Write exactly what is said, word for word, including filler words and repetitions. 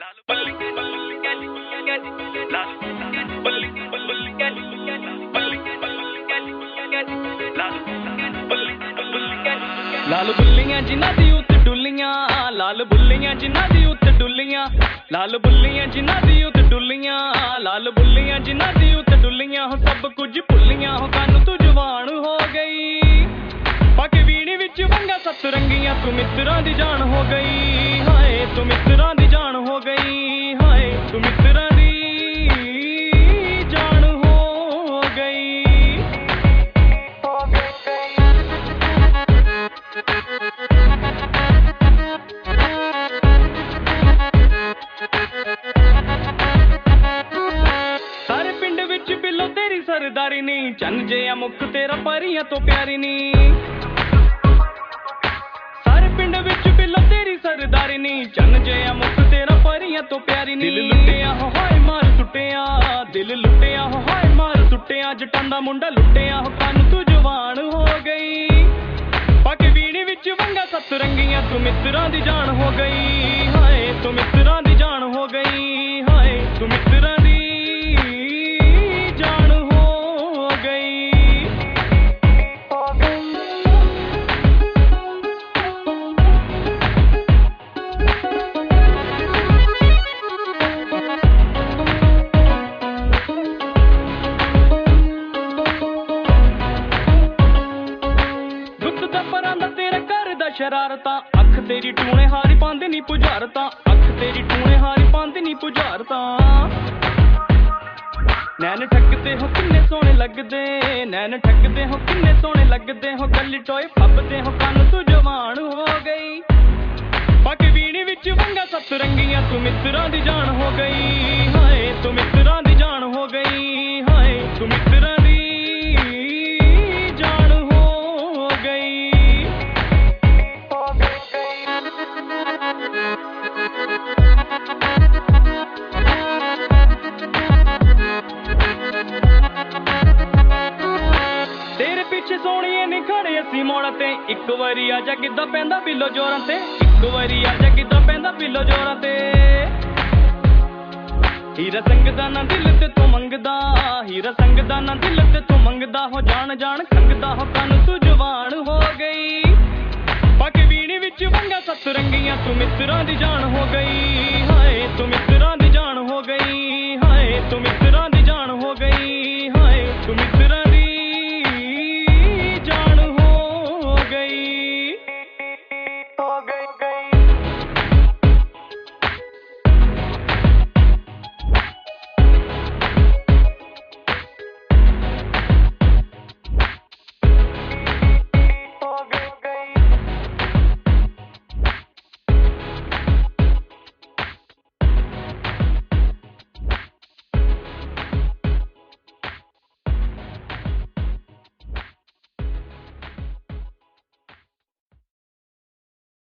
लाल बुल्लियां जिन्हां दी उत डुल्लियां, लाल बुल्लियां जिन्हां दी उत डुल्लियां, लाल बुल्लियां जिन्हां दी उत डुल्लियां, लाल बुल्लियां जिन्हां दी उत डुल्लियां, हो सब कुछ भुल्लियां, हो कन तू जवान हो गई। पाके वीणी विच वंगा सतरंगियां, तू मित्रां दी जान हो गई, हाय तू मित्रां दी जान हो गई, हाय तू मित्रां दी जान हो गई। सारे पिंड विच बिलो तेरी सरदारी नी, चन जिहा मुख तेरा परियां तो प्यारी नी। सारे पिंड विच बिलो तेरी सरदारी नी, चन जिहा मुख तेरा परियां तो प्यारी नी। दिल लुटिया हो हाय मार सुटिया, दिल लुटिया हो हाय मार सुटिया, जटां दा मुंडा लुटिया हो कन तू जवान हो गई। पाके वीणी विच वंगा सतरंगियां, तू मित्रां दी जान हो गई, हाय तू मित्रां दी जान हो गई, हाय तू मित्रां दी जान हो गई। गुप्त दा परां दा तेरा घर दा शरारतां, अख तेरी टूणे हारी पांदे नी पुजारतां, अख तेरी टूणे हारी पांदे नी पुजारतां। नैन ठगदे हो किन्ने सोहने लगदे, नैन ठगदे हो किन्ने सोहने लगदे हो, गली टोए फबदे हो कन तू जवान हो गई। पाके वीणी विच वंगा सतरंगियां, तू मित्रां दी जान हो गई, हाय तू मित्रां दी जान हो गई, हाय तू मित्रां दी जान हो गई। तेरे पीछे सोहणिए नी खड़े असी मोड़ ते, इक वारी आजा गिद्धा पैंदा बिलो जोरां ते, इक वारी आजा गिद्धा पैंदा बिलो जोरां ते। हीरा संगदा ना दिल ते तू मंगदा, हीरा संगदा ना दिल ते तू मंगदा, हो जान जान खंगदा हो कन तू जवान हो गई। पाके वीणी विच वंगा सतरंगियां, तू मित्रां दी जान हो गई,